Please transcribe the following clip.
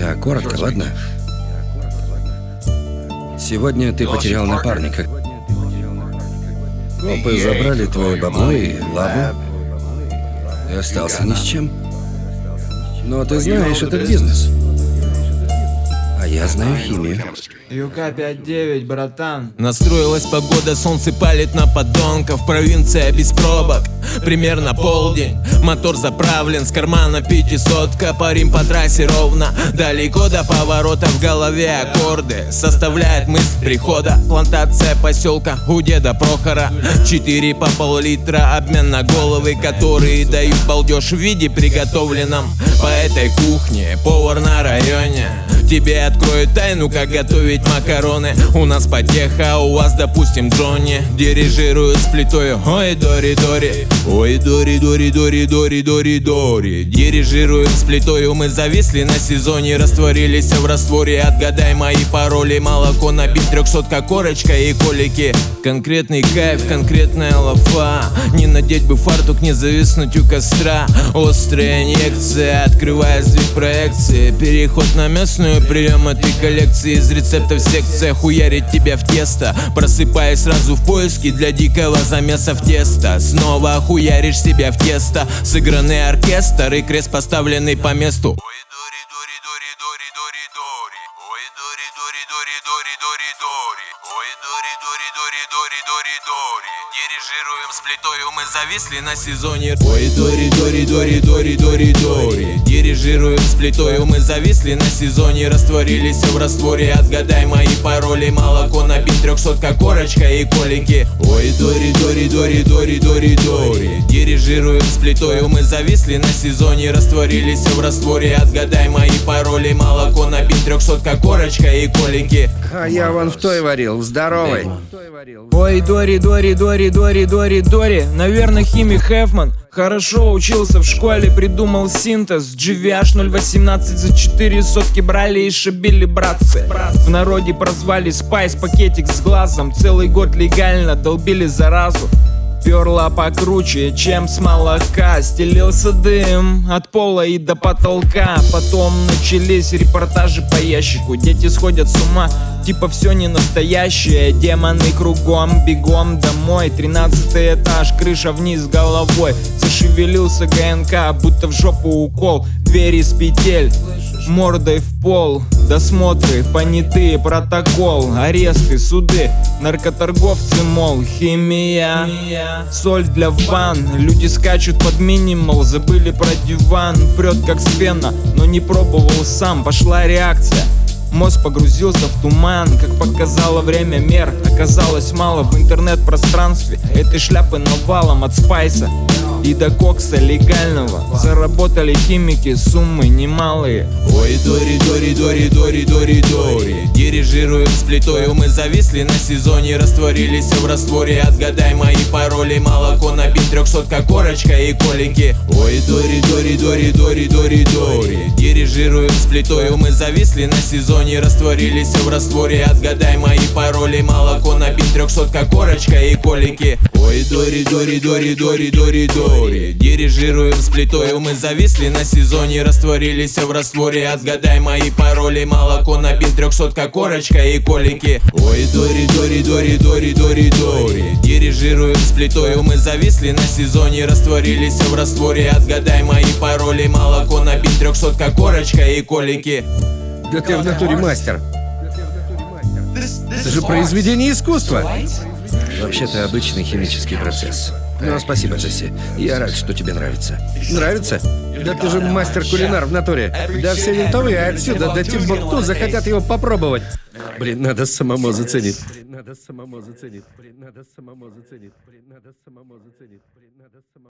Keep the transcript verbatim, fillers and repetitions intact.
Я коротко, ладно? Сегодня ты потерял напарника. Копы забрали твое бабло и лабу. И остался ни с чем. Но ты знаешь этот бизнес. А я знаю химию. ю ка пять девять, братан. Настроилась погода, солнце палит на подонков. Провинция без пробок, примерно полдень. Мотор заправлен, с кармана пятисотка. Парим по трассе ровно, далеко до поворота. В голове аккорды, составляет мысль прихода. Плантация поселка у деда Прохора. Четыре по пол-литра, обмен на головы, которые дают балдеж в виде приготовленном. По этой кухне повар на районе тебе откроет тайну, как готовить макароны. У нас потеха, у вас, допустим, Джонни дирижирует с плитой. Ой, Дори-Дори, ой, Дори-Дори-Дори-Дори-Дори-Дори. Дирижируем с плитой, мы зависли на сезоне, растворились в растворе. Отгадай мои пароли, молоко набить трехсотка, корочка и колики. Конкретный кайф, конкретная лафа. Не надеть бы фартук, не зависнуть у костра. Острая инъекция, открывая сдвиг проекции. Переход на местную, прием этой коллекции. Из рецептов секция, хуярить тебя в тесто. Просыпаясь сразу в поиске для дикого замеса в тесто. Снова хуяришь себя в тесто. Сыгранный оркестр и крест, поставленный по месту. Ой, Дори-Дори-Дори-Дори-Дори-Дори. Ой, Дори-Дори-Дори-Дори-Дори-Дори. Ой, Дори-Дори-Дори-Дори-Дори-Дори. Дирижируем с плитой, мы зависли на сезоне. Ой, Дори-Дори-Дори-Дори-Дори-Дори. Дирижируем с плитой, мы зависли на сезоне, растворились в растворе. Отгадай мои пароли, молоко набить трехсотка, корочка и колики. Ой, Дори-Дори-Дори-Дори-Дори-Дори. Дирижируем с плитой, мы зависли на сезоне, растворились в растворе. Отгадай мои пароли, молоко набить трехсотка, корочка и колики. А я вон в той варил, здоровый. Ой, Дори, Дори, Дори, Дори, Дори, Дори. Наверное, химик Хефман. Хорошо учился в школе, придумал синтез. джи ви эйч ноль восемнадцать за четыре сотки брали и шибили, братцы. В народе прозвали спайс, пакетик с глазом. Целый год легально долбили заразу. Перла покруче, чем с молока. Стелился дым от пола и до потолка. Потом начались репортажи по ящику. Дети сходят с ума, типа все не настоящее. Демоны кругом, бегом домой. Тринадцатый этаж, крыша вниз головой. Зашевелился гэ эн ка, будто в жопу укол. Двери с петель, мордой в пол. Досмотры, понятые, протокол. Аресты, суды, наркоторговцы, мол, химия. Соль для ванн, люди скачут под минимал. Забыли про диван, прет как с пена, но не пробовал сам, пошла реакция. Мозг погрузился в туман, как показало время мер. Оказалось мало в интернет-пространстве этой шляпы навалом от спайса и до кокса легального. Заработали химики суммы немалые. Ой, Дори-Дори-Дори-Дори-Дори-Дори. Дирижируем с плитой, мы зависли на сезоне, растворились в растворе. Отгадай мои пароли, молоко набить трехсотка, корочка и колики. Ой, Дори-Дори-Дори-Дори-Дори-Дори. Дирижируем с плитой, мы зависли на сезоне, растворились в растворе. Отгадай мои пароли, молоко набить трехсотка, корочка и колики. Ой, Дори-Дори-Дори-Дори-Дори-Дори. Дирижируем с плитой, мы зависли на сезоне, растворились в растворе. Отгадай мои пароли, молоко набить трехсотка, корочка и колики. Ой, Дори-Дори-Дори-Дори-Дори-Дори. Дирижируем с плитой, мы зависли на сезоне, растворились в растворе. Отгадай мои пароли, молоко набить трехсотка, корочка и колики. Да ты в натуре мастер. Это же произведение искусства. Вообще-то обычный химический процесс. Но спасибо, Джесси. Я рад, что тебе нравится. Нравится? Да ты же мастер-кулинар в натуре. Да все винтовые отсюда до Тимбукту захотят его попробовать. Блин, надо самому заценить. Надо самому заценить. Надо самому заценить. Надо самому заценить.